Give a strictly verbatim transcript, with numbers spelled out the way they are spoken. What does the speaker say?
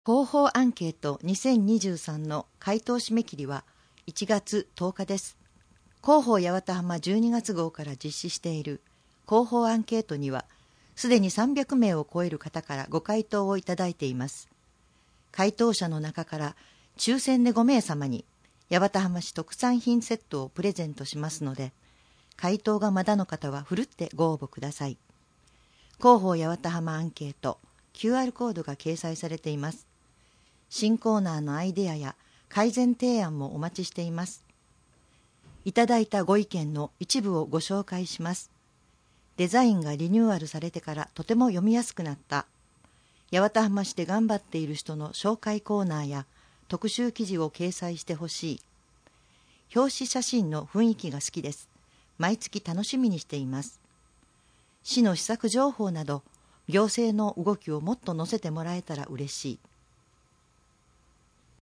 広報アンケートにせんにじゅうさんの回答締め切りはいちがつとおかです。広報八幡浜じゅうにがつ号から実施している広報アンケートには、すでにさんびゃくめいを超える方からご回答をいただいています。回答者の中から抽選でごめいさまに八幡浜市特産品セットをプレゼントしますので、回答がまだの方はふるってご応募ください。広報八幡浜アンケート キューアール コードが掲載されています。新コーナーのアイデアや改善提案もお待ちしています。いただいたご意見の一部をご紹介します。デザインがリニューアルされてからとても読みやすくなった。八幡浜市で頑張っている人の紹介コーナーや特集記事を掲載してほしい。表紙写真の雰囲気が好きです。毎月楽しみにしています。市の施策情報など行政の動きをもっと載せてもらえたら嬉しい。